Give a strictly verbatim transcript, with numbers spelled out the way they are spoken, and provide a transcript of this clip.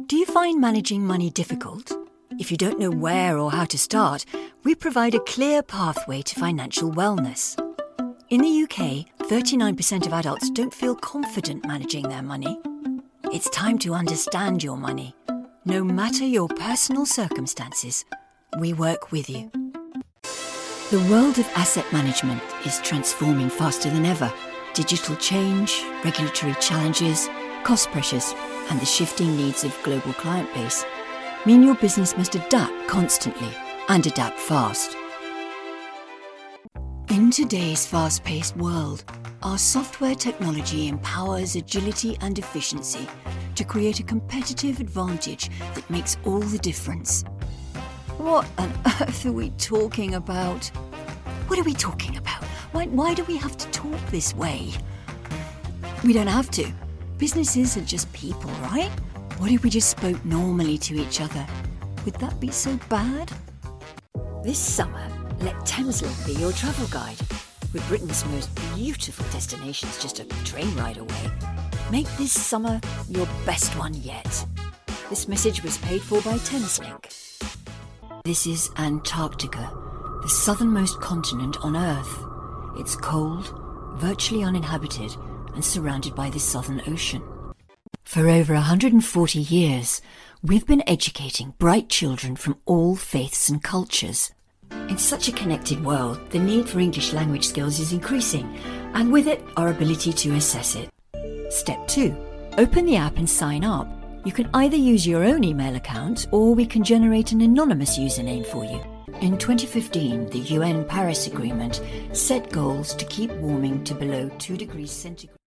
Do you find managing money difficult? If you don't know where or how to start, we provide a clear pathway to financial wellness. In the U K, thirty-nine percent of adults don't feel confident managing their money. It's time to understand your money. No matter your personal circumstances, we work with you. The world of asset management is transforming faster than ever. Digital change, regulatory challenges, cost pressures, and the shifting needs of global client base mean your business must adapt constantly and adapt fast. In today's fast-paced world, our software technology empowers agility and efficiency to create a competitive advantage that makes all the difference. What on earth are we talking about? What are we talking about? Why, why do we have to talk this way? We don't have to. Businesses are just people, right? What if we just spoke normally to each other? Would that be so bad? This summer, let Thameslink be your travel guide. With Britain's most beautiful destinations just a train ride away. Make this summer your best one yet. This message was paid for by Thameslink. This is Antarctica, the southernmost continent on Earth. It's cold, virtually uninhabited, and surrounded by the Southern Ocean. For over one hundred forty years, we've been educating bright children from all faiths and cultures. In such a connected world, the need for English language skills is increasing, and with it, our ability to assess it. Step two. Open the app and sign up. You can either use your own email account, or we can generate an anonymous username for you. In twenty fifteen, the U N Paris Agreement set goals to keep warming to below two degrees centigrade.